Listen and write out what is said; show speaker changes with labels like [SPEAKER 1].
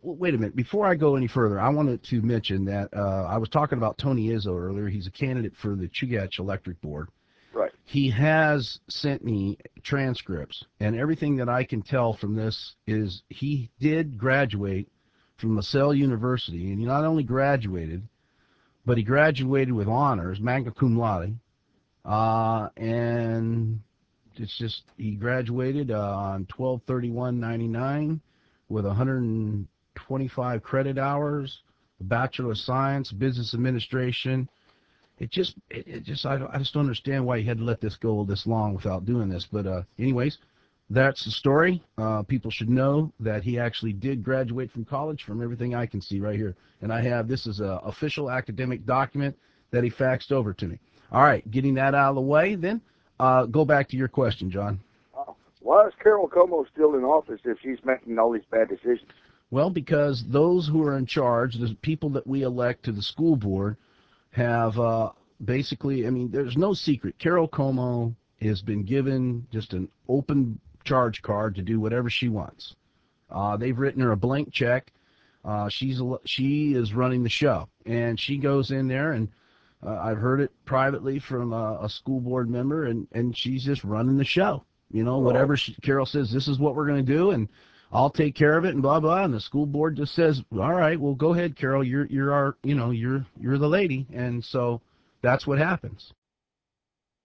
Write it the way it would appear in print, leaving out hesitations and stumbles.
[SPEAKER 1] wait a minute. Before I go any further, I wanted to mention that I was talking about Tony Izzo earlier. He's a candidate for the Chugach Electric Board.
[SPEAKER 2] Right.
[SPEAKER 1] He has sent me transcripts, and everything that I can tell from this is he did graduate from LaSalle University, and he not only graduated, but he graduated with honors, magna cum laude, and it's just he graduated on 12/31/99 with 125 credit hours, a Bachelor of Science, Business Administration. I just don't understand why he had to let this go this long without doing this. But anyways, that's the story. People should know that he actually did graduate from college, from everything I can see right here. And I have this is an official academic document that he faxed over to me. All right, getting that out of the way, then go back to your question, John.
[SPEAKER 2] Why is Carol Como still in office if she's making all these bad decisions?
[SPEAKER 1] Well, because those who are in charge, the people that we elect to the school board, have basically, I mean, there's no secret. Carol Como has been given just an open charge card to do whatever she wants. They've written her a blank check. She is running the show, and she goes in there, and I've heard it privately from a school board member, and she's just running the show. You know,
[SPEAKER 2] Oh,
[SPEAKER 1] whatever Carol says, this is what we're going to do, and I'll take care of it, and blah blah. And the school board just says, all right, well, go ahead, Carol. You're our, you're the lady, and so that's what happens.